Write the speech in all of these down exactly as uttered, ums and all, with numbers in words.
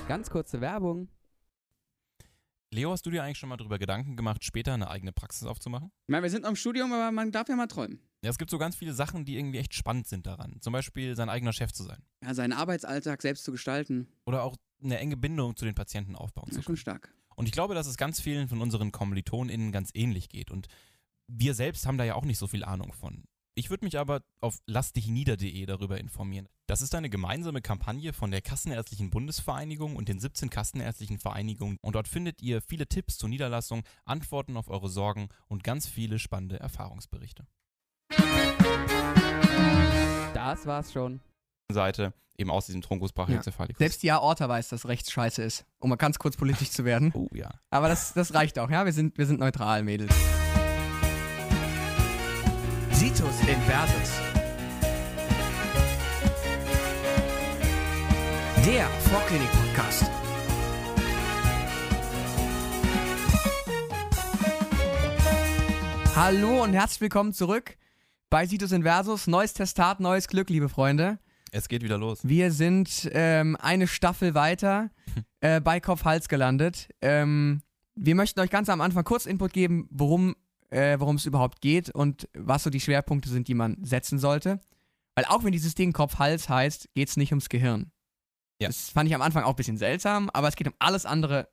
Ganz kurze Werbung. Leo, hast du dir eigentlich schon mal darüber Gedanken gemacht, später eine eigene Praxis aufzumachen? Ich meine, wir sind noch im Studium, aber man darf ja mal träumen. Ja, es gibt so ganz viele Sachen, die irgendwie echt spannend sind daran. Zum Beispiel sein eigener Chef zu sein. Ja, seinen Arbeitsalltag selbst zu gestalten. Oder auch eine enge Bindung zu den Patienten aufbauen Ja, zu schon können. stark. Und ich glaube, dass es ganz vielen von unseren KommilitonInnen ganz ähnlich geht. Und wir selbst haben da ja auch nicht so viel Ahnung von. Ich würde mich aber auf lass dich nieder punkt de darüber informieren. Das ist eine gemeinsame Kampagne von der Kassenärztlichen Bundesvereinigung und den siebzehn Kassenärztlichen Vereinigungen. Und dort findet ihr viele Tipps zur Niederlassung, Antworten auf eure Sorgen und ganz viele spannende Erfahrungsberichte. Das war's schon. Seite eben aus diesem Truncus brachiocephalicus. Selbst die Aorta weiß, dass rechts scheiße ist, um mal ganz kurz politisch zu werden. Oh ja. Aber das, das reicht auch, ja? Wir sind, wir sind neutral, Mädels. Situs Inversus. Der Vorklinik-Podcast. Hallo und herzlich willkommen zurück bei Situs Inversus. Neues Testat, neues Glück, liebe Freunde. Es geht wieder los. Wir sind ähm, eine Staffel weiter äh, bei Kopf-Hals gelandet. Ähm, wir möchten euch ganz am Anfang kurz Input geben, worum äh, worum es überhaupt geht und was so die Schwerpunkte sind, die man setzen sollte. Weil auch wenn dieses Ding Kopf-Hals heißt, geht es nicht ums Gehirn. Ja. Das fand ich am Anfang auch ein bisschen seltsam, aber es geht um alles andere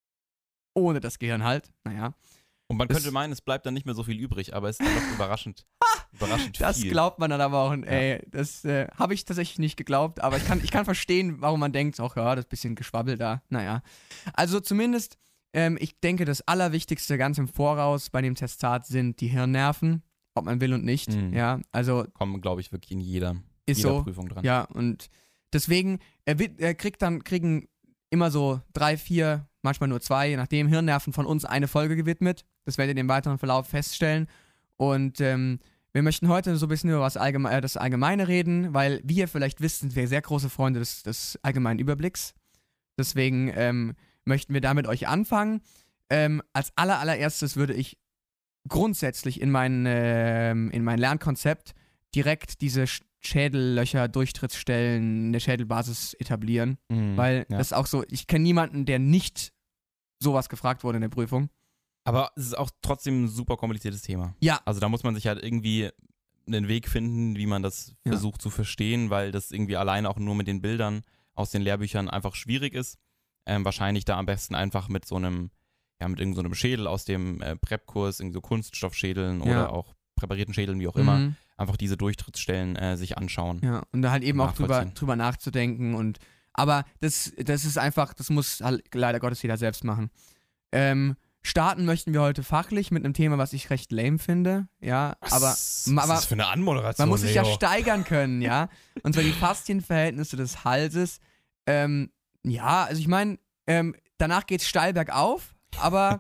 ohne das Gehirn halt. Naja. Und man Das- könnte meinen, es bleibt dann nicht mehr so viel übrig, aber es ist dann doch überraschend, überraschend Das viel. glaubt man dann aber auch. Ey, das äh, habe ich tatsächlich nicht geglaubt, aber ich kann, ich kann verstehen, warum man denkt, ach ja, das bisschen Geschwabbel da. Naja. Also zumindest, ähm, ich denke, das Allerwichtigste ganz im Voraus bei dem Testat sind die Hirnnerven, ob man will und nicht. Mhm. Ja, also Kommen, glaube ich, wirklich in jeder, ist jeder so. Prüfung dran. Ja, und deswegen, er, wird, er kriegt dann, kriegen immer so drei, vier, manchmal nur zwei, je nachdem, Hirnnerven von uns eine Folge gewidmet. Das werdet ihr im weiteren Verlauf feststellen. Und ähm, wir möchten heute so ein bisschen über was Allgeme äh, das Allgemeine reden, weil, wie ihr vielleicht wisst, sind wir sehr große Freunde des, des allgemeinen Überblicks. Deswegen ähm, möchten wir damit euch anfangen. Ähm, als aller, allererstes würde ich grundsätzlich in mein, ähm, in mein Lernkonzept direkt diese Sch- Schädellöcher, Durchtrittsstellen in der Schädelbasis etablieren, Mhm. weil ja. das ist auch so, ich kenne niemanden, der nicht sowas gefragt wurde in der Prüfung. Aber es ist auch trotzdem ein super kompliziertes Thema. Ja. Also da muss man sich halt irgendwie einen Weg finden, wie man das Ja. versucht zu verstehen, weil das irgendwie alleine auch nur mit den Bildern aus den Lehrbüchern einfach schwierig ist. Ähm, wahrscheinlich da am besten einfach mit so einem, ja, mit irgendeinem so einem Schädel aus dem äh, Prep-Kurs, irgendwie so Kunststoffschädeln Ja. oder auch präparierten Schädeln, wie auch immer, Mhm. einfach diese Durchtrittsstellen äh, sich anschauen. Ja, und da halt eben auch drüber, Nachvollziehen. drüber nachzudenken und aber das, das ist einfach, das muss halt leider Gottes jeder selbst machen. Ähm, starten möchten wir heute fachlich mit einem Thema, was ich recht lame finde, ja, aber was, aber- was ist das für eine Anmoderation, man muss sich ja Leo? steigern können, ja. Und zwar die Faszienverhältnisse des Halses. Ähm, ja, also ich meine, ähm, danach geht's steil bergauf, aber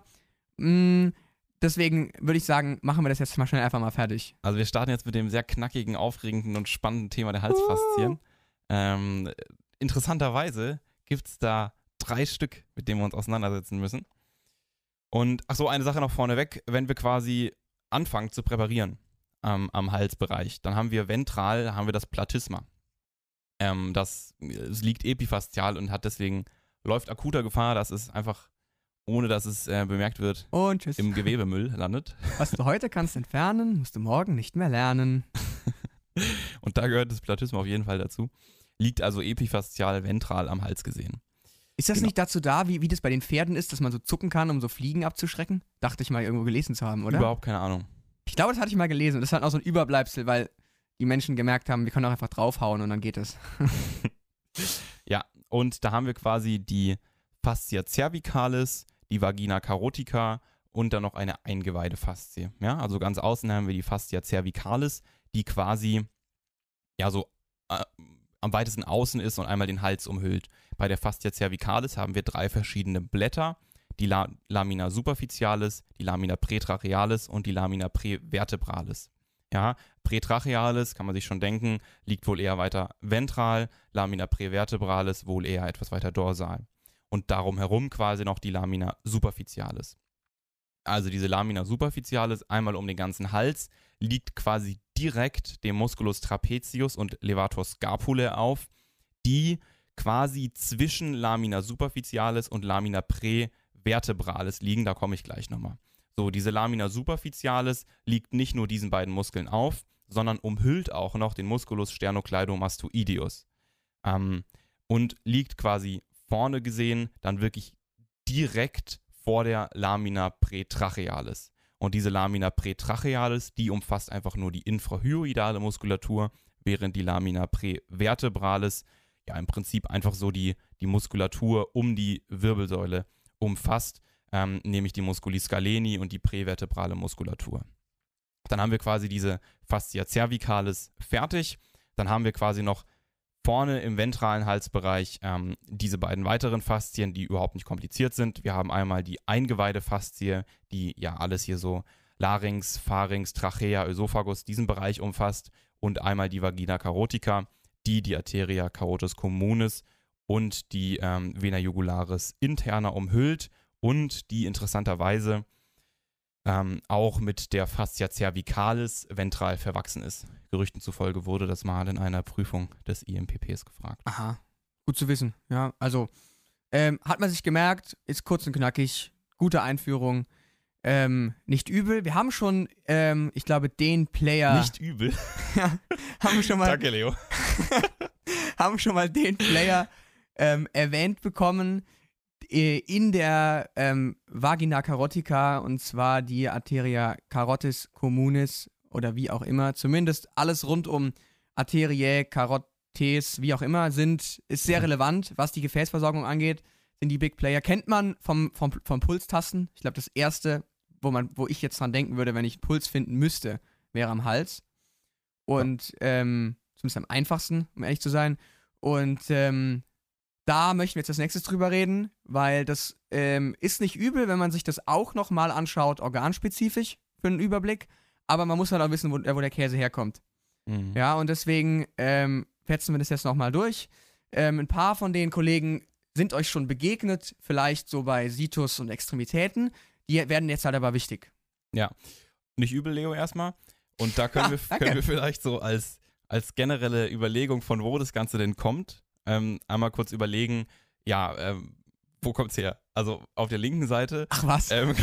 mh, deswegen würde ich sagen, machen wir das jetzt mal schnell einfach mal fertig. Also wir starten jetzt mit dem sehr knackigen, aufregenden und spannenden Thema der Halsfaszien. Ähm, interessanterweise gibt es da drei Stück, mit denen wir uns auseinandersetzen müssen. Und ach so, eine Sache noch vorneweg, wenn wir quasi anfangen zu präparieren ähm, am Halsbereich, dann haben wir ventral, haben wir das Platysma. Ähm, das es liegt epifaszial und hat deswegen, läuft akuter Gefahr, dass es einfach, ohne dass es äh, bemerkt wird, Und tschüss. im Gewebemüll landet. Was du heute kannst entfernen, musst du morgen nicht mehr lernen. Und da gehört das Platysma auf jeden Fall dazu. Liegt also epifaszial ventral am Hals gesehen. Ist das Genau. nicht dazu da, wie, wie das bei den Pferden ist, dass man so zucken kann, um so Fliegen abzuschrecken? Dachte ich mal irgendwo gelesen zu haben, oder? Überhaupt keine Ahnung. Ich glaube, das hatte ich mal gelesen. Und das ist halt auch so ein Überbleibsel, weil die Menschen gemerkt haben, wir können auch einfach draufhauen und dann geht es. Ja, und da haben wir quasi die Fascia cervicalis, die Vagina carotica und dann noch eine Eingeweidefaszie. Ja, also ganz außen haben wir die Fascia cervicalis, die quasi ja so äh, am weitesten außen ist und einmal den Hals umhüllt. Bei der Fascia cervicalis haben wir drei verschiedene Blätter, die La- Lamina superficialis, die Lamina prätrachealis und die Lamina prävertebralis. Ja, prätrachealis, kann man sich schon denken, liegt wohl eher weiter ventral, Lamina prävertebralis wohl eher etwas weiter dorsal. Und darum herum quasi noch die Lamina superficialis. Also diese Lamina superficialis einmal um den ganzen Hals, liegt quasi direkt dem Musculus trapezius und Levator scapulae auf, die quasi zwischen Lamina superficialis und Lamina praevertebralis liegen. Da komme ich gleich nochmal. So, diese Lamina superficialis liegt nicht nur diesen beiden Muskeln auf, sondern umhüllt auch noch den Musculus sternocleidomastoideus. Ähm, und liegt quasi vorne gesehen dann wirklich direkt vor der Lamina praetrachealis. Und diese Lamina praetrachealis, die umfasst einfach nur die infrahyoidale Muskulatur, während die Lamina praevertebralis ja im Prinzip einfach so die, die Muskulatur um die Wirbelsäule umfasst, ähm, nämlich die Musculi scaleni und die prävertebrale Muskulatur. Dann haben wir quasi diese Fascia cervicalis fertig. Dann haben wir quasi noch vorne im ventralen Halsbereich ähm, diese beiden weiteren Faszien, die überhaupt nicht kompliziert sind. Wir haben einmal die Eingeweidefaszie, die ja alles hier so Larynx, Pharynx, Trachea, Ösophagus, diesen Bereich umfasst. Und einmal die Vagina carotica, die die Arteria carotis communis und die ähm, Vena jugularis interna umhüllt und die interessanterweise ähm, auch mit der Fascia cervicalis ventral verwachsen ist. Gerüchten zufolge wurde das mal in einer Prüfung des I M P Ps gefragt. Aha, gut zu wissen. Ja, also ähm, hat man sich gemerkt, ist kurz und knackig, gute Einführung, ähm, nicht übel. Wir haben schon, ähm, ich glaube, den Player... Nicht übel? Ja, haben wir schon mal... Danke, Leo. haben schon mal den Player ähm, erwähnt bekommen äh, in der ähm, Vagina carotica, und zwar die Arteria carotis communis oder wie auch immer. Zumindest alles rund um Arteriae, Carotes, wie auch immer, sind, ist sehr relevant, was die Gefäßversorgung angeht. Sind die Big Player. Kennt man vom, vom, vom Pulstasten. Ich glaube, das erste, wo, man, wo ich jetzt dran denken würde, wenn ich einen Puls finden müsste, wäre am Hals. Und ja. ähm, zumindest am einfachsten, um ehrlich zu sein. Und ähm, da möchten wir jetzt als nächstes drüber reden, weil das ähm, ist nicht übel, wenn man sich das auch nochmal anschaut, organspezifisch für einen Überblick. Aber man muss halt auch wissen, wo, wo der Käse herkommt. Mhm. Ja, und deswegen ähm, fetzen wir das jetzt nochmal durch. Ähm, ein paar von den Kollegen sind euch schon begegnet, vielleicht so bei Situs und Extremitäten. Die werden jetzt halt aber wichtig. Ja, nicht übel, Leo, erstmal. Und da können, ja, wir, können wir vielleicht so als, als generelle Überlegung, von wo das Ganze denn kommt, ähm, einmal kurz überlegen, ja, ähm, wo kommt es her? Also auf der linken Seite Ach was? Ähm,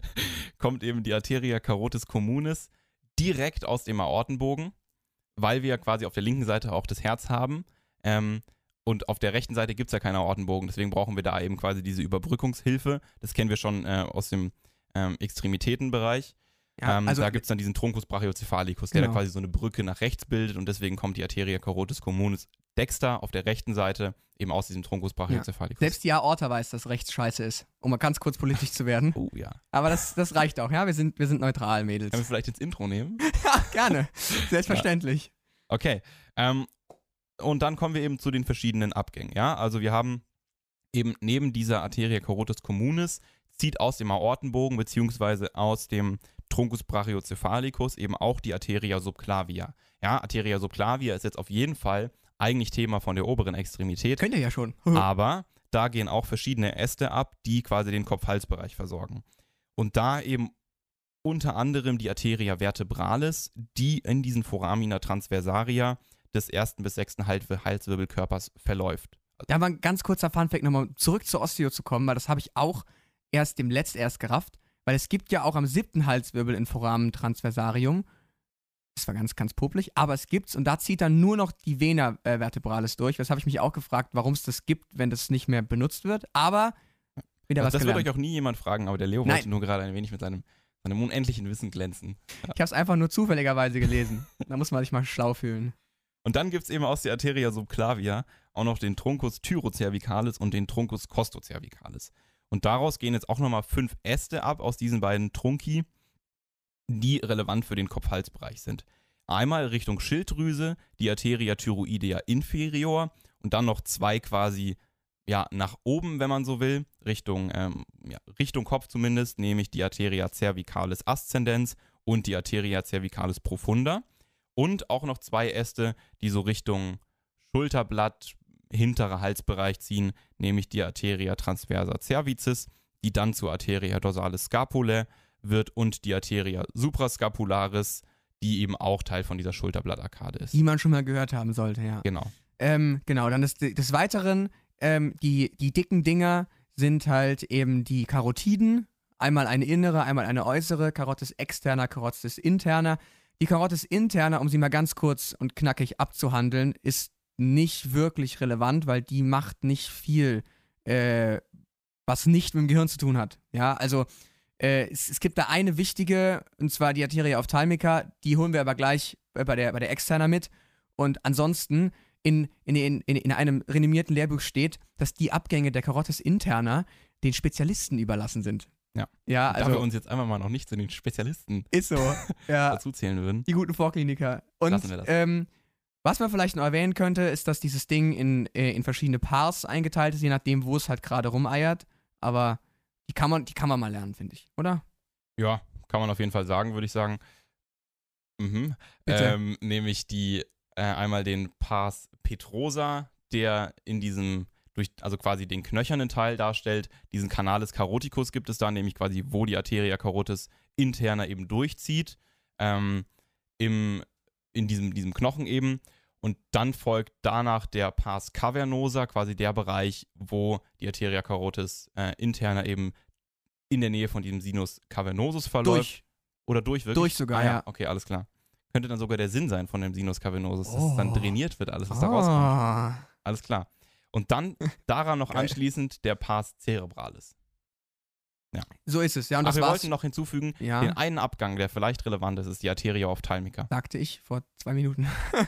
kommt eben die Arteria carotis communis direkt aus dem Aortenbogen, weil wir ja quasi auf der linken Seite auch das Herz haben. Ähm, und auf der rechten Seite gibt es ja keinen Aortenbogen, deswegen brauchen wir da eben quasi diese Überbrückungshilfe. Das kennen wir schon äh, aus dem ähm, Extremitätenbereich. Ja, ähm, also da gibt es dann diesen Truncus brachiocephalicus, der genau. da quasi so eine Brücke nach rechts bildet, und deswegen kommt die Arteria carotis communis dexter auf der rechten Seite eben aus diesem Truncus brachiocephalicus. Ja. Selbst die Aorta weiß, dass rechts scheiße ist, um mal ganz kurz politisch zu werden. Oh ja. Aber das, das reicht auch, ja? Wir sind, wir sind neutral, Mädels. Können wir vielleicht ins Intro nehmen? Ja, gerne. Selbstverständlich. Ja. Okay. Ähm, und dann kommen wir eben zu den verschiedenen Abgängen, ja? Also wir haben eben neben dieser Arteria carotis communis zieht aus dem Aortenbogen beziehungsweise aus dem Truncus brachiocephalicus eben auch die Arteria subclavia. Ja, Arteria subclavia ist jetzt auf jeden Fall eigentlich Thema von der oberen Extremität. Könnt ihr ja schon. Aber da gehen auch verschiedene Äste ab, die quasi den Kopf-Hals-Bereich versorgen. Und da eben unter anderem die Arteria vertebralis, die in diesen Foramina transversaria des ersten bis sechsten Halswirbelkörpers verläuft. Da war ein ganz kurzer Funfact, nochmal zurück zur Osteo zu kommen, weil das habe ich auch erst dem Letzt erst gerafft, weil es gibt ja auch am siebten Halswirbel in Foramen transversarium, das war ganz, ganz popelig, aber es gibt's, und da zieht dann nur noch die Vena äh, vertebralis durch. Das habe ich mich auch gefragt, warum es das gibt, wenn das nicht mehr benutzt wird, aber wieder also was das gelernt. wird euch auch nie jemand fragen, aber der Leo Nein. wollte nur gerade ein wenig mit seinem, seinem unendlichen Wissen glänzen. Ja. Ich habe es einfach nur zufälligerweise gelesen. Da muss man sich mal schlau fühlen. Und dann gibt es eben aus der Arteria subclavia auch noch den Truncus thyrocervicalis und den Truncus costocervicalis. Und daraus gehen jetzt auch nochmal fünf Äste ab aus diesen beiden Trunci, die relevant für den Kopf-Hals-Bereich sind. Einmal Richtung Schilddrüse, die Arteria thyroidea inferior, und dann noch zwei quasi ja, nach oben, wenn man so will, Richtung, ähm, ja, Richtung Kopf zumindest, nämlich die Arteria cervicalis ascendens und die Arteria cervicalis profunda. Und auch noch zwei Äste, die so Richtung Schulterblatt, hinterer Halsbereich ziehen, nämlich die Arteria transversa cervicis, die dann zur Arteria dorsalis scapulae wird, und die Arteria suprascapularis, die eben auch Teil von dieser Schulterblattarkade ist. Die man schon mal gehört haben sollte, ja. Genau. ähm, genau, dann des, des Weiteren, ähm, die, die dicken Dinger sind halt eben die Karotiden. Einmal eine innere, einmal eine äußere. Carotis externa, Carotis interna. Die Carotis interna, um sie mal ganz kurz und knackig abzuhandeln, ist nicht wirklich relevant, weil die macht nicht viel, äh, was nicht mit dem Gehirn zu tun hat. Ja, also äh, es, es gibt da eine wichtige, und zwar die Arteria ophthalmica, die holen wir aber gleich äh, bei, der, bei der externa mit. Und ansonsten in, in, in, in einem renommierten Lehrbuch steht, dass die Abgänge der Carotis interna den Spezialisten überlassen sind. Ja. Ja, Da wir also uns jetzt einfach mal noch nicht zu den Spezialisten ist so. Ja, dazu zählen würden. die guten Vorkliniker. Und Lassen wir das. ähm, was man vielleicht noch erwähnen könnte, ist, dass dieses Ding in, äh, in verschiedene Pars eingeteilt ist, je nachdem, wo es halt gerade rumeiert. Aber die kann man, die kann man mal lernen, finde ich, oder? Ja, kann man auf jeden Fall sagen, würde ich sagen. Mhm. Bitte. Ähm, nämlich die äh, einmal den Pars Petrosa, der in diesem, durch, also quasi den knöchernen Teil darstellt. Diesen Canalis caroticus gibt es da, nämlich quasi, wo die Arteria carotis interna eben durchzieht. Ähm, im, in diesem, diesem Knochen eben. Und dann folgt danach der Pars cavernosa, quasi der Bereich, wo die Arteria carotis äh, interna eben in der Nähe von diesem Sinus cavernosus verläuft. Durch. Oder durch wirklich? Durch sogar, ah, ja. ja. Okay, alles klar. Könnte dann sogar der Sinn sein von dem Sinus cavernosus, dass Oh. es dann drainiert wird, alles, was da rauskommt. Ah. Alles klar. Und dann daran noch Geil. anschließend der Pars cerebralis. So ist es, ja. Und Ach, das wir war's. wollten noch hinzufügen, Ja. den einen Abgang, der vielleicht relevant ist, ist die Arteria ophthalmica. Sagte ich vor zwei Minuten.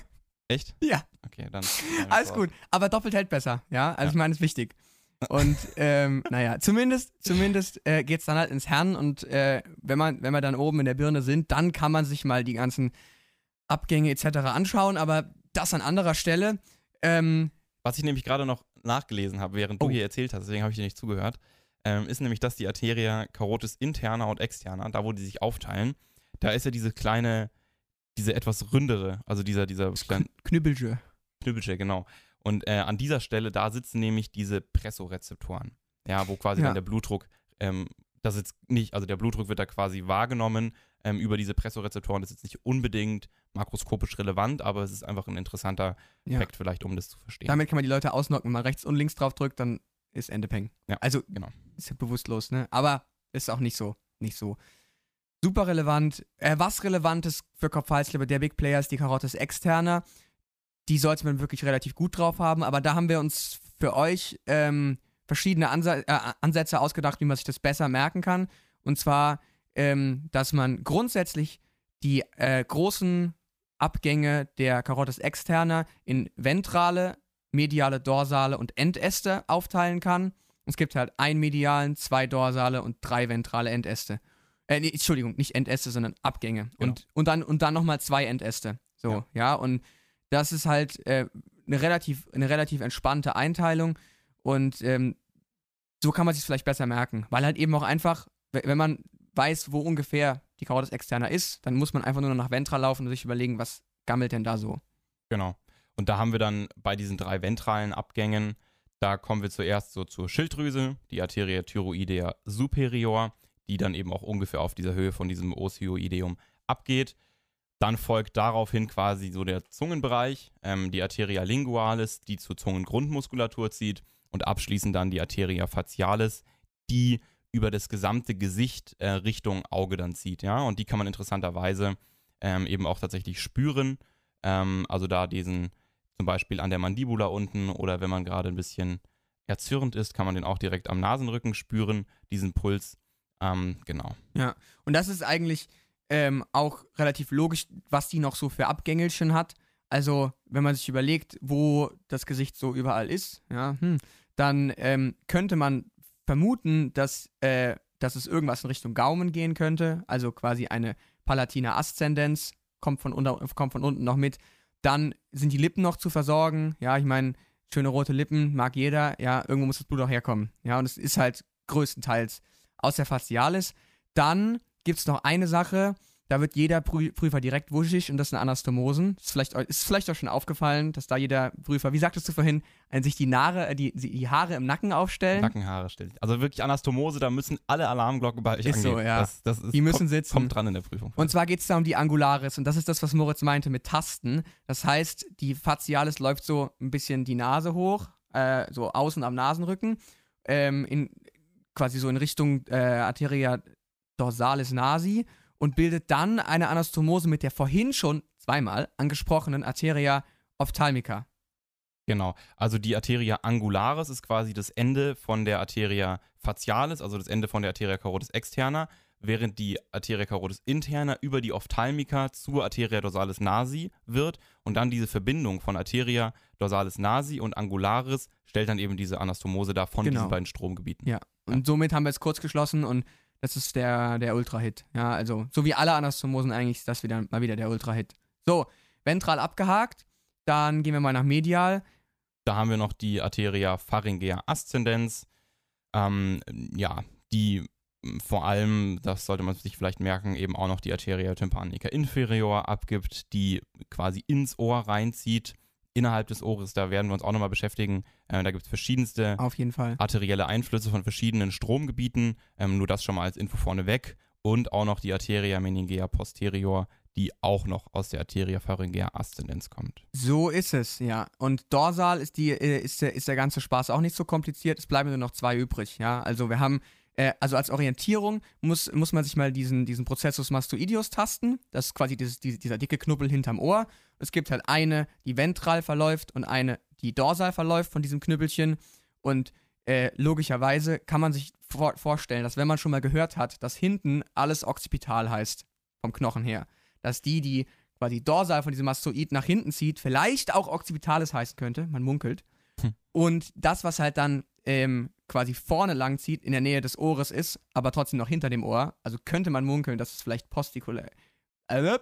Echt? Ja. Okay, dann. Alles gut, aber doppelt hält besser, ja, also Ja. ich meine, ist wichtig. Und ähm, naja, zumindest, zumindest äh, geht es dann halt ins Hirn und äh, wenn, man, wenn wir dann oben in der Birne sind, dann kann man sich mal die ganzen Abgänge et cetera anschauen, aber das an anderer Stelle. Ähm, Was ich nämlich gerade noch nachgelesen habe, während du Oh. hier erzählt hast, deswegen habe ich dir nicht zugehört, ähm, ist nämlich, dass die Arteria carotis interna und externa, da wo die sich aufteilen, da ist ja diese kleine, diese etwas ründere, also dieser, dieser kleine Knüppelche. Knüppelche, genau. Und äh, an dieser Stelle, da sitzen nämlich diese Pressorezeptoren. Ja, wo quasi Ja. dann der Blutdruck, ähm, das ist nicht, also der Blutdruck wird da quasi wahrgenommen ähm, über diese Pressorezeptoren. Das ist jetzt nicht unbedingt makroskopisch relevant, aber es ist einfach ein interessanter Ja. Effekt vielleicht, um das zu verstehen. Damit kann man die Leute ausnocken, wenn man rechts und links drauf drückt, dann ist Ende Peng. Ja, also genau. ist ja bewusstlos, ne? Aber ist auch nicht so, nicht so super relevant. Äh, was relevant ist für Kopf-Hals-Leber, der Big Player ist die Carotis externa. Die sollte man wirklich relativ gut drauf haben, aber da haben wir uns für euch ähm, verschiedene Ansa äh, Ansätze ausgedacht, wie man sich das besser merken kann. Und zwar, ähm, dass man grundsätzlich die äh, großen Abgänge der Carotis externa in ventrale, mediale, dorsale und Endäste aufteilen kann. Es gibt halt einen medialen, zwei dorsale und drei ventrale Endäste. Äh, nee, Entschuldigung, nicht Endäste, sondern Abgänge. Genau. Und, und dann, und dann nochmal zwei Endäste. So, ja, Ja. und das ist halt äh, eine, relativ, eine relativ entspannte Einteilung und ähm, so kann man sich vielleicht besser merken, weil halt eben auch einfach, w- wenn man weiß, wo ungefähr die Carotis externa ist, dann muss man einfach nur noch nach ventral laufen und sich überlegen, was gammelt denn da so. Genau. Und da haben wir dann bei diesen drei ventralen Abgängen, da kommen wir zuerst so zur Schilddrüse, die Arteria thyroidea superior, die dann eben auch ungefähr auf dieser Höhe von diesem Osioideum abgeht. Dann folgt daraufhin quasi so der Zungenbereich, ähm, die Arteria lingualis, die zur Zungengrundmuskulatur zieht und abschließend dann die Arteria facialis, die über das gesamte Gesicht äh, Richtung Auge dann zieht, ja, und die kann man interessanterweise ähm, eben auch tatsächlich spüren, ähm, also da diesen zum Beispiel an der Mandibula unten oder wenn man gerade ein bisschen erzürnt ist, kann man den auch direkt am Nasenrücken spüren, diesen Puls, ähm, genau. Ja, und das ist eigentlich ähm, auch relativ logisch, was die noch so für Abgängelchen hat. Also, wenn man sich überlegt, wo das Gesicht so überall ist, ja, hm, dann ähm, könnte man vermuten, dass, äh, dass es irgendwas in Richtung Gaumen gehen könnte. Also quasi eine Palatina Aszendenz, kommt von, unter, kommt von unten noch mit. Dann sind die Lippen noch zu versorgen. Ja, ich meine, schöne rote Lippen mag jeder. Ja, irgendwo muss das Blut auch herkommen. Ja, und es ist halt größtenteils aus der Facialis. Dann gibt es noch eine Sache, Da wird jeder Prü- Prüfer direkt wuschig und das sind Anastomosen. Ist vielleicht, ist vielleicht auch schon aufgefallen, dass da jeder Prüfer, wie sagtest du vorhin, äh, sich die, Nare, die, die Haare im Nacken aufstellen. Nackenhaare stellt. Also wirklich Anastomose, da müssen alle Alarmglocken bei euch Ist angehen. so, ja. Das, das ist, Die müssen kommt, sitzen. Kommt dran in der Prüfung. Und zwar geht es da um die Angularis und das ist das, was Moritz meinte mit Tasten. Das heißt, die Facialis läuft so ein bisschen die Nase hoch, äh, so außen am Nasenrücken, ähm, in, quasi so in Richtung äh, Arteria dorsalis nasi und bildet dann eine Anastomose mit der vorhin schon zweimal angesprochenen Arteria ophthalmica. Genau, also die Arteria angularis ist quasi das Ende von der Arteria facialis, also das Ende von der Arteria carotis externa, während die Arteria carotis interna über die Ophthalmica zur Arteria dorsalis nasi wird und dann diese Verbindung von Arteria dorsalis nasi und angularis stellt dann eben diese Anastomose dar von Genau. diesen beiden Stromgebieten. Ja, und somit haben wir es kurz geschlossen und das ist der, der Ultra-Hit. Ja, also so wie alle Anastomosen eigentlich ist das wieder, mal wieder der Ultra-Hit. So, ventral abgehakt, dann gehen wir mal nach medial. Da haben wir noch die Arteria pharyngea ascendens, ähm, ja, die m, vor allem, das sollte man sich vielleicht merken, eben auch noch die Arteria tympanica inferior abgibt, die quasi ins Ohr reinzieht, innerhalb des Ohres. Da werden wir uns auch nochmal beschäftigen. Äh, da gibt es verschiedenste Auf jeden Fall. arterielle Einflüsse von verschiedenen Stromgebieten, ähm, nur das schon mal als Info vorneweg. Und auch noch die Arteria meningea posterior, die auch noch aus der Arteria pharyngea ascendens kommt. So ist es, ja. Und dorsal ist, die, äh, ist, der, ist der ganze Spaß auch nicht so kompliziert. Es bleiben nur noch zwei übrig, ja. Also wir haben, äh, also als Orientierung muss, muss man sich mal diesen, diesen Processus mastoideus tasten. Das ist quasi dieses, die, dieser dicke Knubbel hinterm Ohr. Es gibt halt eine, die ventral verläuft und eine, die dorsal verläuft von diesem Knüppelchen. Und äh, logischerweise kann man sich vor, vorstellen, dass wenn man schon mal gehört hat, dass hinten alles occipital heißt, vom Knochen her, dass die, die quasi dorsal von diesem Mastoid nach hinten zieht, vielleicht auch occipitalis heißen könnte, man munkelt. Hm. Und das, was halt dann ähm, quasi vorne lang zieht, in der Nähe des Ohres ist, aber trotzdem noch hinter dem Ohr, also könnte man munkeln, dass es vielleicht postikula äh,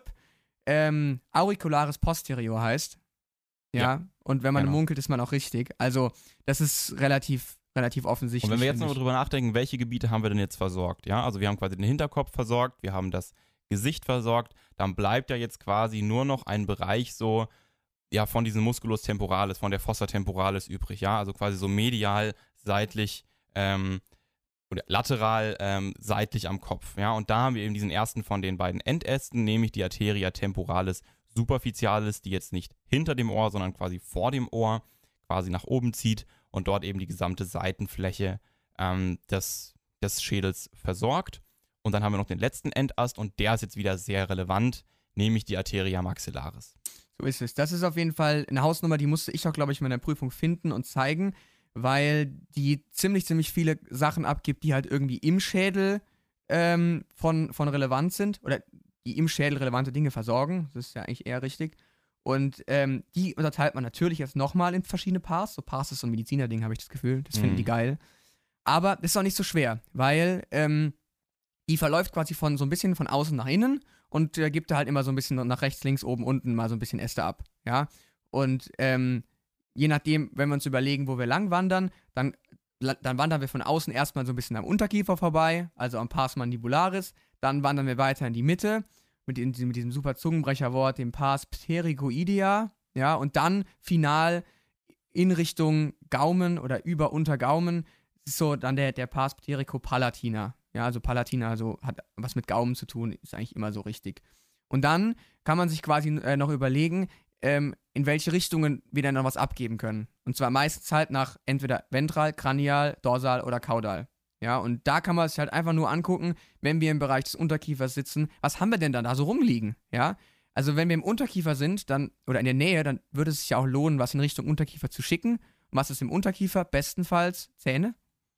ähm, auricularis posterior heißt. Ja, Ja, und wenn man genau. munkelt, ist man auch richtig. Also das ist relativ, relativ offensichtlich. Und wenn wir jetzt finde noch ich. drüber nachdenken, welche Gebiete haben wir denn jetzt versorgt? Ja, also wir haben quasi den Hinterkopf versorgt, wir haben das Gesicht versorgt, dann bleibt ja jetzt quasi nur noch ein Bereich so, ja, von diesem Musculus temporalis, von der Fossa temporalis übrig, ja, also quasi so medial, seitlich, ähm, oder lateral, ähm, seitlich am Kopf, ja, und da haben wir eben diesen ersten von den beiden Endästen, nämlich die Arteria temporalis superficialis, die jetzt nicht hinter dem Ohr, sondern quasi vor dem Ohr quasi nach oben zieht und dort eben die gesamte Seitenfläche ähm, des, des Schädels versorgt. Und dann haben wir noch den letzten Endast und der ist jetzt wieder sehr relevant, nämlich die Arteria maxillaris. So ist es. Das ist auf jeden Fall eine Hausnummer, die musste ich auch, glaube ich, in meiner Prüfung finden und zeigen, weil die ziemlich, ziemlich viele Sachen abgibt, die halt irgendwie im Schädel ähm, von, von Relevanz sind oder die im Schädel relevante Dinge versorgen. Das ist ja eigentlich eher richtig. Und ähm, die unterteilt man natürlich jetzt nochmal in verschiedene Parts. So Parts ist so ein Mediziner-Ding, habe ich das Gefühl. Das finden Mhm. die geil. Aber das ist auch nicht so schwer, weil ähm, die verläuft quasi von so ein bisschen von außen nach innen und äh, gibt da halt immer so ein bisschen nach rechts, links, oben, unten mal so ein bisschen Äste ab, ja. Und ähm, je nachdem, wenn wir uns überlegen, wo wir lang wandern, dann, dann wandern wir von außen erstmal so ein bisschen am Unterkiefer vorbei, also am Pars mandibularis, dann wandern wir weiter in die Mitte mit, in, mit diesem super Zungenbrecherwort, dem Pars pterygoidea, ja, und dann final in Richtung Gaumen oder über Untergaumen ist so dann der, der Pars pterygopalatiner. Ja, also Palatina, also hat was mit Gaumen zu tun, ist eigentlich immer so richtig. Und dann kann man sich quasi äh, noch überlegen, ähm, in welche Richtungen wir dann noch was abgeben können. Und zwar meistens halt nach entweder ventral, kranial, dorsal oder kaudal. Ja, und da kann man sich halt einfach nur angucken, wenn wir im Bereich des Unterkiefers sitzen, was haben wir denn dann da so rumliegen? Ja, also wenn wir im Unterkiefer sind, dann, oder in der Nähe, dann würde es sich ja auch lohnen, was in Richtung Unterkiefer zu schicken. Und was ist im Unterkiefer? Bestenfalls Zähne.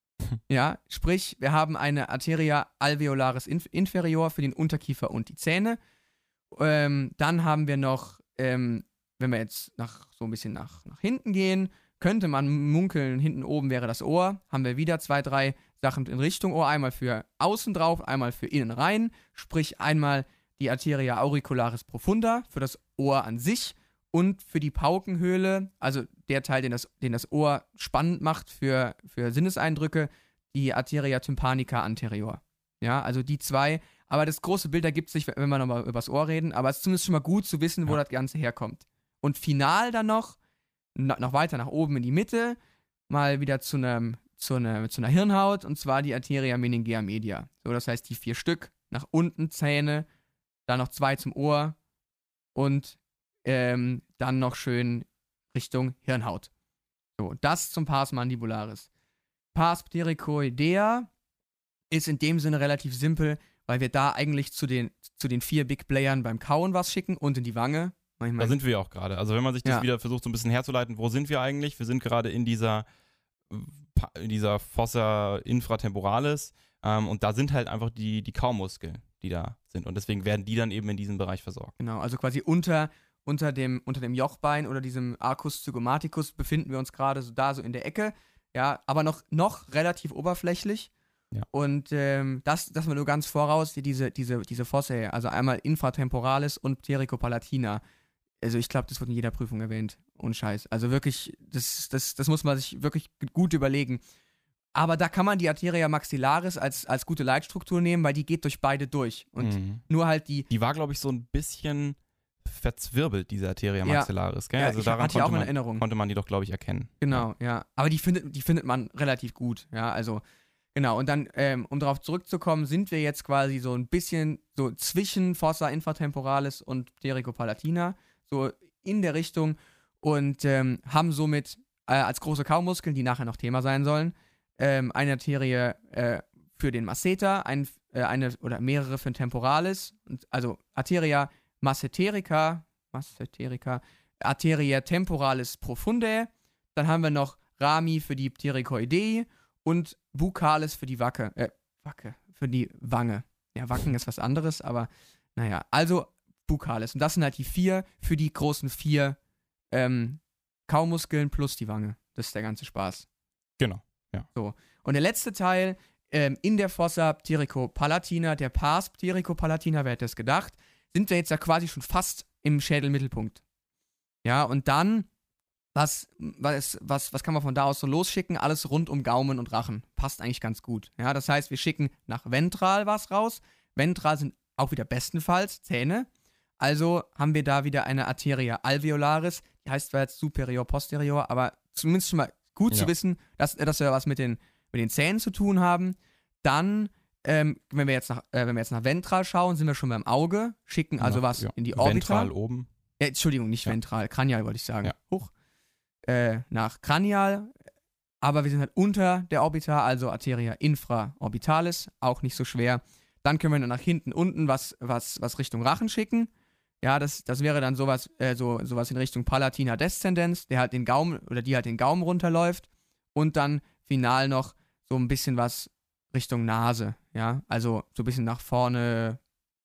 Ja, sprich, wir haben eine Arteria alveolaris inf- inferior für den Unterkiefer und die Zähne. Ähm, dann haben wir noch, ähm, wenn wir jetzt nach, so ein bisschen nach, nach hinten gehen, könnte man munkeln, hinten oben wäre das Ohr. Haben wir wieder zwei, drei Sachen in Richtung Ohr. Einmal für außen drauf, einmal für innen rein. Sprich, einmal die Arteria auricularis profunda für das Ohr an sich und für die Paukenhöhle, also der Teil, den das, den das Ohr spannend macht für, für Sinneseindrücke, die Arteria tympanica anterior. Ja, also die zwei Aber das große Bild ergibt sich, wenn wir nochmal übers Ohr reden. Aber es ist zumindest schon mal gut zu wissen, wo Ja. das Ganze herkommt. Und final dann noch, no- noch weiter nach oben in die Mitte, mal wieder zu, einem, zu, einer, zu einer Hirnhaut, und zwar die Arteria meningea media. So, das heißt, die vier Stück, nach unten Zähne, dann noch zwei zum Ohr und ähm, dann noch schön Richtung Hirnhaut. So, das zum Pars mandibularis. Pars pterygoidea ist in dem Sinne relativ simpel, weil wir da eigentlich zu den, zu den vier Big Playern beim Kauen was schicken und in die Wange. Ich mein, Da sind wir ja auch gerade. Also wenn man sich das Ja. wieder versucht, so ein bisschen herzuleiten, wo sind wir eigentlich? Wir sind gerade in dieser, in dieser Fossa infratemporalis ähm, und da sind halt einfach die, die Kaumuskeln, die da sind. Und deswegen werden die dann eben in diesem Bereich versorgt. Genau, also quasi unter, unter, dem, unter dem Jochbein oder diesem Arcus zygomaticus befinden wir uns gerade so da, so in der Ecke. Ja, aber noch, noch relativ oberflächlich. Ja. Und ähm, das, das war nur ganz voraus, die, diese, diese, diese Fossae, also einmal infratemporalis und ptericopalatina. Also ich glaube, das wird in jeder Prüfung erwähnt. Ohne Scheiß. Also wirklich, das, das, das muss man sich wirklich gut überlegen. Aber da kann man die Arteria maxillaris als, als gute Leitstruktur nehmen, weil die geht durch beide durch. Und Mhm. nur halt die, Die war, glaube ich, so ein bisschen verzwirbelt, diese Arteria Ja. maxillaris. Gell? ja, also ich daran hatte ja auch konnte in man, Erinnerung. konnte man die doch, glaube ich, erkennen. Genau, ja. Aber die findet, die findet man relativ gut, ja, also, genau. Und dann, ähm, um darauf zurückzukommen, sind wir jetzt quasi so ein bisschen so zwischen Fossa infratemporalis und ptericopalatina, so in der Richtung, und ähm, haben somit äh, als große Kaumuskeln, die nachher noch Thema sein sollen, ähm, eine Arterie äh, für den Masseter, ein, äh, eine oder mehrere für den Temporalis, und, also Arteria masseterica, masseterica, Arteria temporalis profundae, dann haben wir noch Rami für die Pterygoidea und Buccalis für die Wacke, äh, Wacke, für die Wange. Ja, Wacken ist was anderes, aber naja, also Buccalis. Und das sind halt die vier für die großen vier ähm, Kaumuskeln plus die Wange. Das ist der ganze Spaß. Genau. Und der letzte Teil ähm, in der Fossa ptericopalatina, der Pars ptericopalatina, wer hätte es gedacht, sind wir jetzt ja quasi schon fast im Schädelmittelpunkt. Ja, und dann, was, was, was, was kann man von da aus so losschicken? Alles rund um Gaumen und Rachen. Passt eigentlich ganz gut. Ja, das heißt, wir schicken nach ventral was raus. Ventral sind auch wieder bestenfalls Zähne. Also haben wir da wieder eine Arteria alveolaris. Die heißt zwar jetzt superior posterior, aber zumindest schon mal gut Ja. zu wissen, dass, dass wir was mit den, mit den Zähnen zu tun haben. Dann, ähm, wenn, wir jetzt nach, äh, wenn wir jetzt nach ventral schauen, sind wir schon beim Auge, schicken also Nach- was ja. in die Orbita. Ventral oben. Äh, Entschuldigung, nicht Ja. ventral, kranial wollte ich sagen. Ja. Hoch. Äh, nach kranial, aber wir sind halt unter der Orbita, also Arteria infraorbitalis, auch nicht so schwer. Dann können wir dann nach hinten unten was, was, was Richtung Rachen schicken. Ja, das, das wäre dann sowas, äh, so, sowas in Richtung Palatina Descendens, der halt den Gaumen oder die halt den Gaumen runterläuft. Und dann final noch so ein bisschen was Richtung Nase. Ja, also so ein bisschen nach vorne,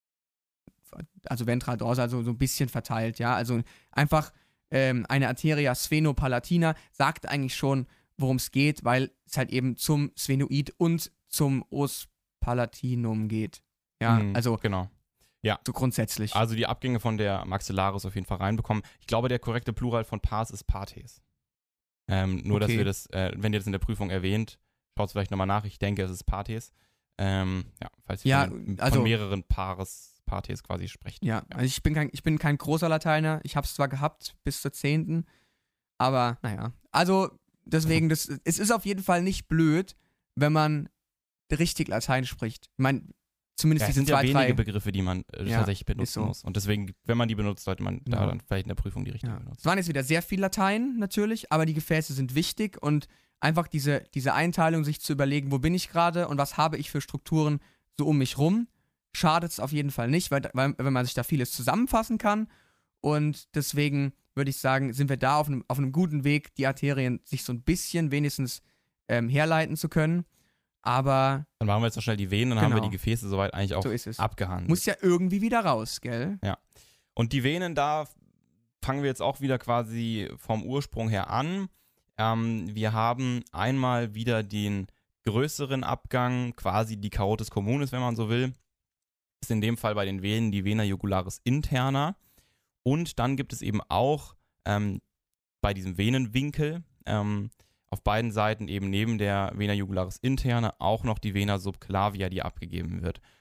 also ventral dorsal, also so ein bisschen verteilt. Ja, also einfach ähm, eine Arteria sphenopallatina sagt eigentlich schon, worum es geht, weil es halt eben zum Sphenoid und zum Os palatinum geht. Ja, Mhm, also genau. so grundsätzlich. Also die Abgänge von der Maxillaris auf jeden Fall reinbekommen. Ich glaube, der korrekte Plural von Pars ist Partes. Ähm, nur, dass Okay. wir das, äh, wenn ihr das in der Prüfung erwähnt, schaut es vielleicht nochmal nach. Ich denke, es ist Partes. Ähm, ja, falls ihr Ja, von, von also- mehreren Paares, Partes quasi sprecht. Ja, also ich bin kein, ich bin kein großer Lateiner. Ich habe es zwar gehabt bis zur zehnten, aber naja. Also deswegen, das, es ist auf jeden Fall nicht blöd, wenn man richtig Latein spricht. Ich meine, zumindest Ja, es diese sind ja zwei, wenige drei. Begriffe, die man äh, Ja, tatsächlich ist benutzen so. muss. Und deswegen, wenn man die benutzt, sollte man da Ja. dann vielleicht in der Prüfung die richtige Ja. benutzen. Es waren jetzt wieder sehr viel Latein natürlich, aber die Gefäße sind wichtig und einfach diese, diese Einteilung, sich zu überlegen, wo bin ich gerade und was habe ich für Strukturen so um mich rum, schadet es auf jeden Fall nicht, weil, weil wenn man sich da vieles zusammenfassen kann, und deswegen würde ich sagen, sind wir da auf einem, auf einem guten Weg, die Arterien sich so ein bisschen wenigstens ähm, herleiten zu können, aber Dann machen wir jetzt noch schnell die Venen, dann haben wir Genau. die Gefäße soweit eigentlich auch so ist es. abgehandelt. Muss ja irgendwie wieder raus, gell? Und die Venen, da fangen wir jetzt auch wieder quasi vom Ursprung her an. Ähm, wir haben einmal wieder den größeren Abgang, quasi die Carotis communis, wenn man so will. Ist in dem Fall bei den Venen die Vena jugularis interna. Und dann gibt es eben auch ähm, bei diesem Venenwinkel ähm, auf beiden Seiten eben neben der Vena jugularis interna auch noch die Vena subclavia, die abgegeben wird.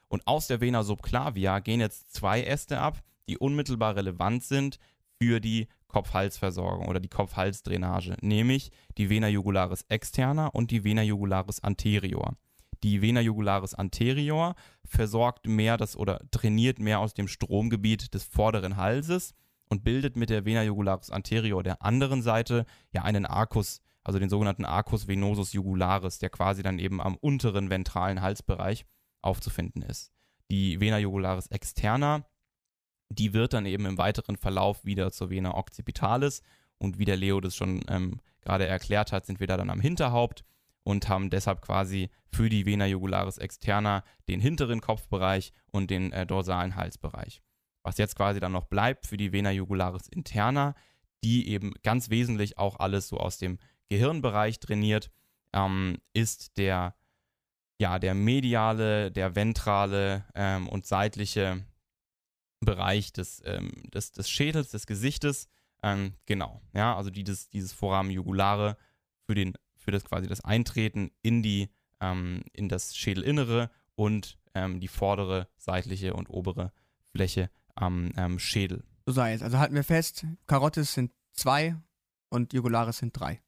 Und aus der Vena subclavia gehen jetzt zwei Äste ab, die unmittelbar relevant sind für die Kopf-Hals-Versorgung oder die Kopf-Hals-Drainage, nämlich die Vena jugularis externa und die Vena jugularis anterior. Die Vena jugularis anterior versorgt mehr das oder trainiert mehr aus dem Stromgebiet des vorderen Halses und bildet mit der Vena jugularis anterior der anderen Seite ja einen Arcus, also den sogenannten Arcus venosus jugularis, der quasi dann eben am unteren ventralen Halsbereich aufzufinden ist. Die Vena jugularis externa, die wird dann eben im weiteren Verlauf wieder zur Vena occipitalis und wie der Leo das schon ähm, gerade erklärt hat, sind wir da dann am Hinterhaupt und haben deshalb quasi für die Vena jugularis externa den hinteren Kopfbereich und den äh, dorsalen Halsbereich. Was jetzt quasi dann noch bleibt für die Vena jugularis interna, die eben ganz wesentlich auch alles so aus dem Gehirnbereich trainiert, ähm, ist der, ja, der mediale, der ventrale ähm, und seitliche Bereich des, ähm, des, des Schädels, des Gesichtes. Ähm, genau, ja, also dieses, dieses Foramen jugulare für, den, für das quasi das Eintreten in, die, ähm, in das Schädelinnere und ähm, die vordere, seitliche und obere Fläche am ähm, Schädel. So sei es. Also halten wir fest, Karotis sind zwei und Jugularis sind drei.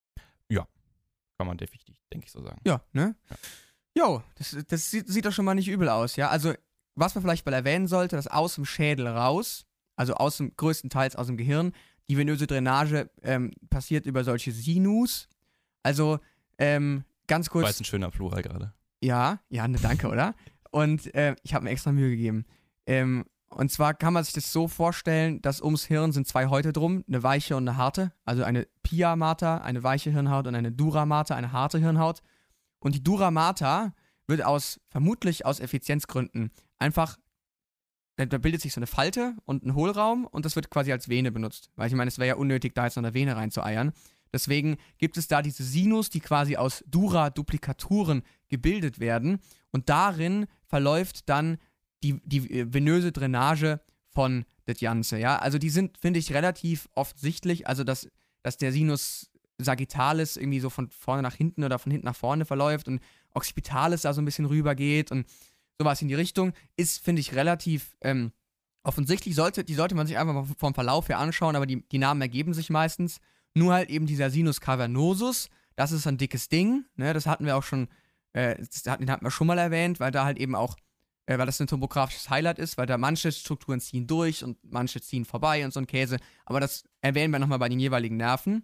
Kann man definitiv, denke ich, so sagen. Ja, ne? Ja. Jo, das, das sieht, sieht doch schon mal nicht übel aus, ja? Also, was man vielleicht mal erwähnen sollte, dass aus dem Schädel raus, also aus dem größtenteils aus dem Gehirn, die venöse Drainage ähm, passiert über solche Sinus. Also, ähm, ganz kurz. War jetzt ein schöner Plural gerade. Ja, ja, ne, danke, oder? Und äh, ich habe mir extra Mühe gegeben. Ähm, und zwar kann man sich das so vorstellen, dass ums Hirn sind zwei Häute drum, eine weiche und eine harte. Also eine Pia Mater, eine weiche Hirnhaut und eine Dura Mater, eine harte Hirnhaut. Und die Dura Mater wird aus, vermutlich aus Effizienzgründen, einfach, da, da bildet sich so eine Falte und ein Hohlraum und das wird quasi als Vene benutzt. Weil ich meine, es wäre ja unnötig, da jetzt noch eine Vene reinzueiern. Deswegen gibt es da diese Sinus, die quasi aus Dura-Duplikaturen gebildet werden. Und darin verläuft dann die, die venöse Drainage von das Ganze. Ja? Also die sind, finde ich, relativ offensichtlich. Also dass, dass der Sinus sagittalis irgendwie so von vorne nach hinten oder von hinten nach vorne verläuft und occipitalis da so ein bisschen rüber geht und sowas in die Richtung, ist, finde ich, relativ ähm, offensichtlich. Sollte, die sollte man sich einfach mal vom Verlauf her anschauen, aber die, die Namen ergeben sich meistens. Nur halt eben dieser Sinus cavernosus, das ist ein dickes Ding, ne? Das hatten wir auch schon, äh, das, den hatten wir schon mal erwähnt, weil da halt eben auch, äh, weil das ein topografisches Highlight ist, weil da manche Strukturen ziehen durch und manche ziehen vorbei und so ein Käse, aber das erwähnen wir nochmal bei den jeweiligen Nerven.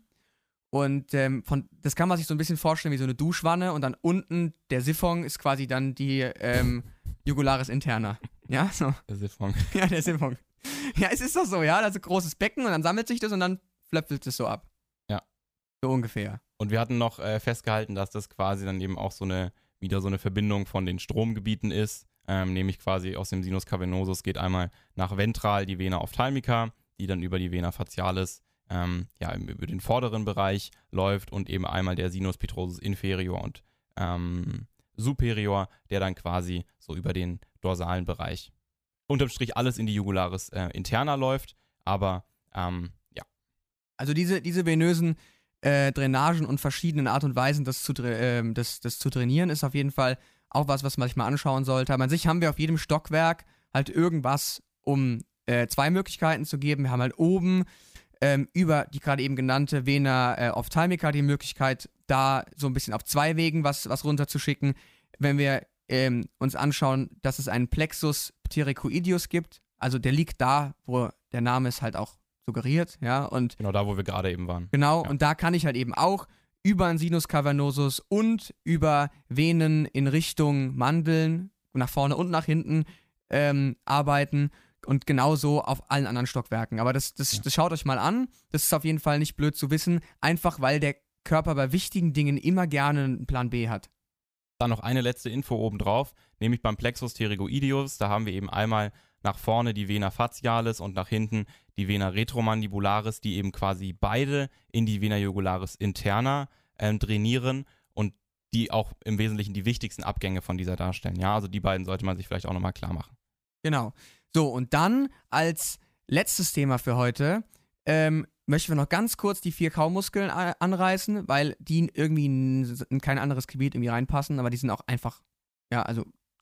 Und ähm, von, das kann man sich so ein bisschen vorstellen wie so eine Duschwanne und dann unten der Siphon ist quasi dann die ähm, Jugularis interna. Ja, so. Der Siphon. Ja, der Siphon. Ja, es ist doch so, ja, also großes Becken und dann sammelt sich das und dann flöpfelt es so ab. Ja. So ungefähr. Und wir hatten noch äh, festgehalten, dass das quasi dann eben auch so eine, wieder so eine Verbindung von den Stromgebieten ist, ähm, nämlich quasi aus dem Sinus cavernosus geht einmal nach ventral die Vena ophthalmica, die dann über die Vena facialis ähm, ja, über den vorderen Bereich läuft und eben einmal der Sinus petrosus inferior und ähm, superior, der dann quasi so über den dorsalen Bereich unterm Strich alles in die Jugularis äh, interna läuft, aber ähm, ja. Also diese, diese venösen äh, Drainagen und verschiedenen Art und Weisen, das zu, äh, das, das zu trainieren, ist auf jeden Fall auch was, was man sich mal anschauen sollte. Aber an sich haben wir auf jedem Stockwerk halt irgendwas, um äh, zwei Möglichkeiten zu geben. Wir haben halt oben ähm, über die gerade eben genannte Vena äh, ophthalmica die Möglichkeit, da so ein bisschen auf zwei Wegen was, was runterzuschicken. Wenn wir ähm, uns anschauen, dass es einen Plexus pterygoideus gibt, also der liegt da, wo der Name es halt auch suggeriert, ja, und Genau da, wo wir gerade eben waren. genau, Ja. und da kann ich halt eben auch über einen Sinus cavernosus und über Venen in Richtung Mandeln, nach vorne und nach hinten, ähm, arbeiten und genauso auf allen anderen Stockwerken. Aber das, das, Ja. das schaut euch mal an, das ist auf jeden Fall nicht blöd zu wissen, einfach weil der Körper bei wichtigen Dingen immer gerne einen Plan B hat. Dann noch eine letzte Info obendrauf, nämlich beim Plexus pterygoideus, da haben wir eben einmal nach vorne die Vena facialis und nach hinten die Vena retromandibularis, die eben quasi beide in die Vena jugularis interna ähm, drainieren und die auch im Wesentlichen die wichtigsten Abgänge von dieser darstellen. Ja, also die beiden sollte man sich vielleicht auch nochmal klar machen. Genau. So, und dann als letztes Thema für heute ähm, möchten wir noch ganz kurz die vier Kaumuskeln a- anreißen, weil die irgendwie in, in kein anderes Gebiet irgendwie reinpassen, aber die sind auch einfach, ja, also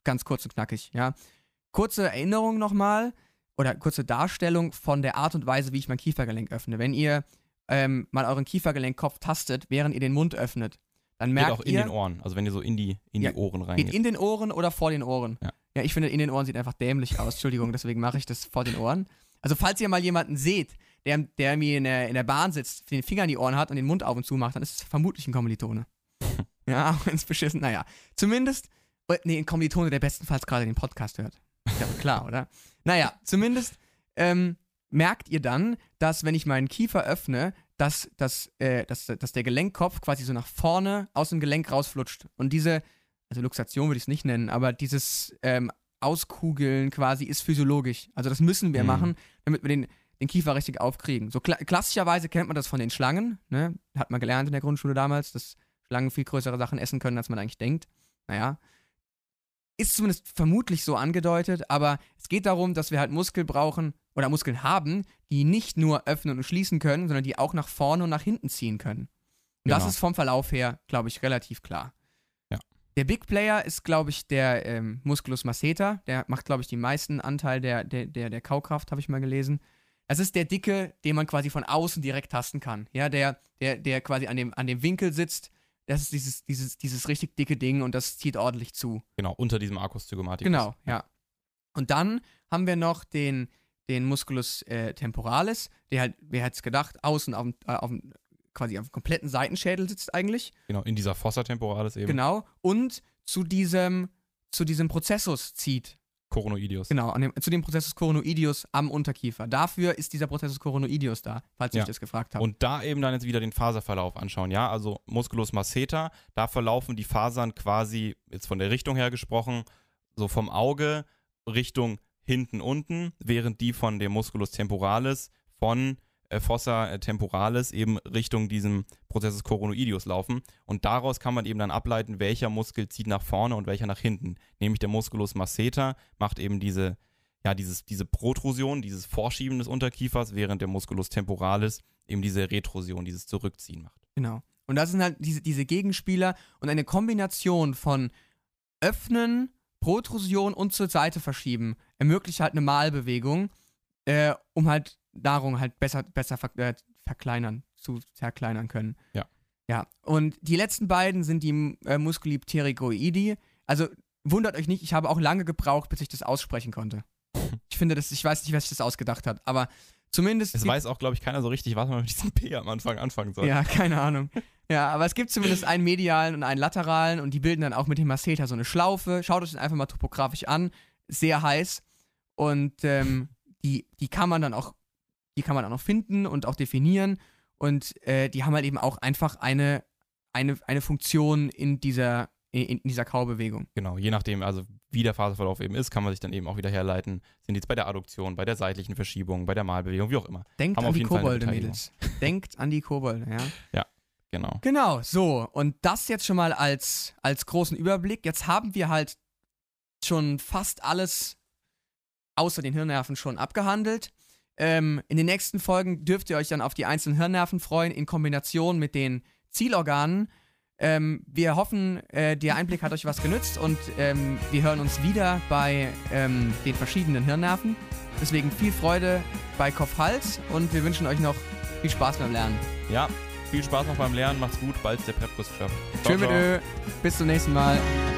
ganz kurz und knackig, ja. Kurze Erinnerung nochmal oder kurze Darstellung von der Art und Weise, wie ich mein Kiefergelenk öffne. Wenn ihr ähm, mal euren Kiefergelenkkopf tastet, während ihr den Mund öffnet, dann merkt ihr... Geht auch in ihr, den Ohren, also wenn ihr so in die, in Ja, die Ohren geht reingeht. in den Ohren oder vor den Ohren. Ja. Ja, ich finde, in den Ohren sieht einfach dämlich aus. Entschuldigung, deswegen mache ich das vor den Ohren. Also falls ihr mal jemanden seht, der, der mir in der, in der Bahn sitzt, den Finger in die Ohren hat und den Mund auf und zu macht, dann ist es vermutlich ein Kommilitone. Ja, auch wenn es beschissen, naja. Zumindest, äh, nee, ein Kommilitone, der bestenfalls gerade den Podcast hört. Ist ja wohl klar, oder? Naja, zumindest ähm, merkt ihr dann, dass wenn ich meinen Kiefer öffne, dass, dass, äh, dass, dass der Gelenkkopf quasi so nach vorne aus dem Gelenk rausflutscht. Und diese, also Luxation würde ich es nicht nennen, aber dieses ähm, Auskugeln quasi ist physiologisch. Also das müssen wir Mhm. machen, damit wir den, den Kiefer richtig aufkriegen. So kla klassischerweise kennt man das von den Schlangen, ne? Hat man gelernt in der Grundschule damals, dass Schlangen viel größere Sachen essen können, als man eigentlich denkt. Naja. Ist zumindest vermutlich so angedeutet, aber es geht darum, dass wir halt Muskeln brauchen oder Muskeln haben, die nicht nur öffnen und schließen können, sondern die auch nach vorne und nach hinten ziehen können. Und das Genau. ist vom Verlauf her, glaube ich, relativ klar. Ja. Der Big Player ist, glaube ich, der ähm, Musculus masseter. Der macht, glaube ich, die meisten Anteil der, der, der, der Kaukraft, habe ich mal gelesen. Das ist der Dicke, den man quasi von außen direkt tasten kann. Ja, der, der, der quasi an dem, an dem Winkel sitzt. Das ist dieses, dieses, dieses richtig dicke Ding und das zieht ordentlich zu. Genau, unter diesem Arcus zygomaticus. Genau, ja. Und dann haben wir noch den, den Musculus äh, temporalis, der halt, wer hätte es gedacht, außen auf dem, äh, auf dem, quasi auf dem kompletten Seitenschädel sitzt eigentlich. Genau, in dieser Fossa temporalis eben. Genau. Und zu diesem, zu diesem Prozessus zieht. Coronoideus. Genau, an dem, zu dem Prozessus coronoideus am Unterkiefer. Dafür ist dieser Prozessus coronoideus da, falls ihr Ja. euch das gefragt habt. Und da eben dann jetzt wieder den Faserverlauf anschauen, ja, also Musculus masseter, da verlaufen die Fasern quasi, jetzt von der Richtung her gesprochen, so vom Auge Richtung hinten unten, während die von dem Musculus temporalis von äh, Fossa äh, temporalis eben Richtung diesem Prozessus coronoideus laufen und daraus kann man eben dann ableiten, welcher Muskel zieht nach vorne und welcher nach hinten, nämlich der Musculus masseter macht eben diese ja, dieses, diese Protrusion, dieses Vorschieben des Unterkiefers, während der Musculus temporalis eben diese Retrusion, dieses Zurückziehen macht. Genau. Und das sind halt diese, diese Gegenspieler und eine Kombination von Öffnen, Protrusion und zur Seite verschieben ermöglicht halt eine Malbewegung, äh, um halt Nahrung halt besser, besser ver äh, verkleinern, zu zerkleinern können. Ja. Ja, und die letzten beiden sind die äh, Musculi pterygoidi. Also wundert euch nicht, ich habe auch lange gebraucht, bis ich das aussprechen konnte. Ich finde das, ich weiß nicht, wer sich das ausgedacht hat, aber zumindest... Es gibt- weiß auch, glaube ich, keiner so richtig, was man mit diesem P am Anfang anfangen soll. Ja, keine Ahnung. Ja, aber es gibt zumindest einen medialen und einen lateralen und die bilden dann auch mit dem Masseter so eine Schlaufe. Schaut euch das einfach mal topografisch an. Sehr heiß. Und ähm, die, die kann man dann auch, die kann man auch noch finden und auch definieren. Und äh, die haben halt eben auch einfach eine, eine, eine Funktion in dieser, in, in dieser Kaubewegung. Genau, je nachdem, also wie der Faserverlauf eben ist, kann man sich dann eben auch wieder herleiten. Sind jetzt bei der Adduktion, bei der seitlichen Verschiebung, bei der Malbewegung, wie auch immer. Denkt Haben an auf die jeden Fall eine Kobolde, Beteiligung. Mädels. Denkt an die Kobolde, ja. Genau. Genau, so. Und das jetzt schon mal als, als großen Überblick. Jetzt haben wir halt schon fast alles außer den Hirnnerven schon abgehandelt. Ähm, in den nächsten Folgen dürft ihr euch dann auf die einzelnen Hirnnerven freuen, in Kombination mit den Zielorganen. Ähm, wir hoffen, äh, der Einblick hat euch was genützt und ähm, wir hören uns wieder bei ähm, den verschiedenen Hirnnerven. Deswegen viel Freude bei Kopf-Hals und wir wünschen euch noch viel Spaß beim Lernen. Ja, viel Spaß noch beim Lernen, macht's gut, bald ist der Prep-Kurs geschafft. Tschö mit Ö. Bis zum nächsten Mal.